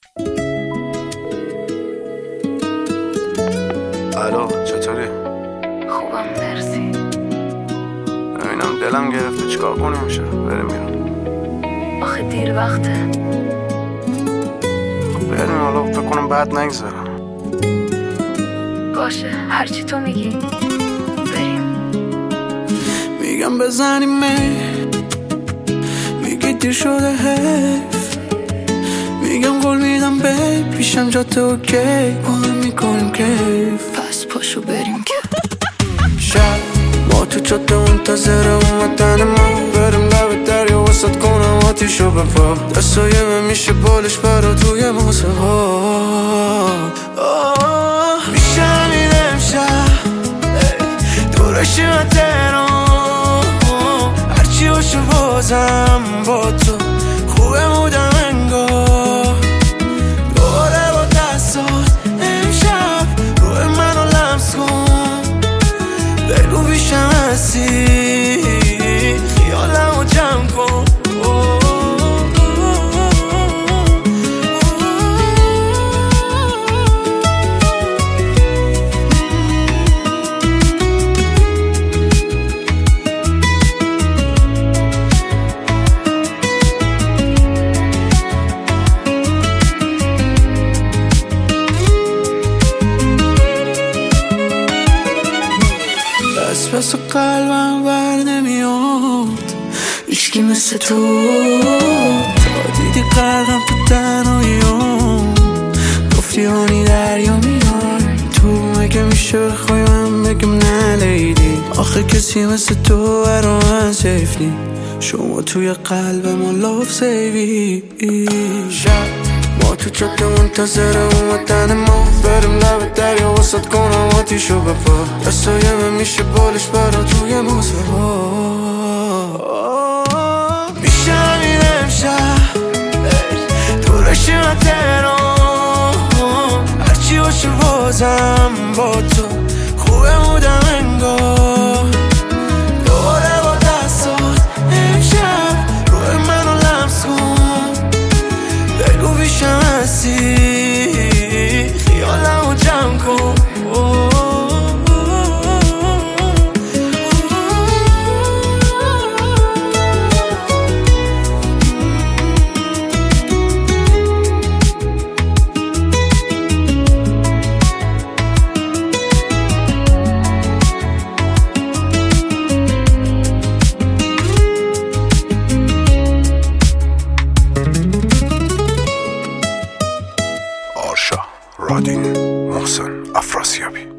الو چطوری؟ خوبم مرسی. ببینم دلم گرفته چیکار کنیم میشه؟ بریم بیرون. آخه دیر وقته. خب بریم، حالا فکر کنم بعد نگذره. باشه هرچی تو میگی. بریم. میگم بزنیم میگی دیر شده حیف، میگم گل میدم بیب پیشم جاته اوکی، با هم میکنیم کیف. پس پاشو بریم که شب ما تو جاده منتظر اومدن ما، بریم لب دریا وسط کنم آتیشو بپا، دستای من میشه بالش برا توی ماسه ها. میشه همین امشب دورشی من تهران، هرچی باشه بازم با تو خوبه بودم انگار. دوباره با دستات امشب روی منو لمس کن، بگو بیشم هستی خیالمو جمع کن. بس قلبم بر نمیاد هیچکی مثل تو، تا دیدی قلبم تو تنهاییام، گفتی هانی دریا میاد تو، مگه میشه بخوای من بگم نه لیدی، آخه کسی مثل تو برا من سیف نی، شما توی قلب ما لاف سیوی. شب ما تو جاده منتظر اومدن ما، بریم لب دریا وسط کنم آتیشو بپا، دستای من میشه بالش برا توی ماسه ها. میشه همین امشب دورشی من تهران، هرچی باشه بازم با تو خوبه بودم انگار. دوباره با دستات امشب روی منو لمس کن، بگو بیشم هستی خیالمو جمع کن. رادین محسن افراسیابی.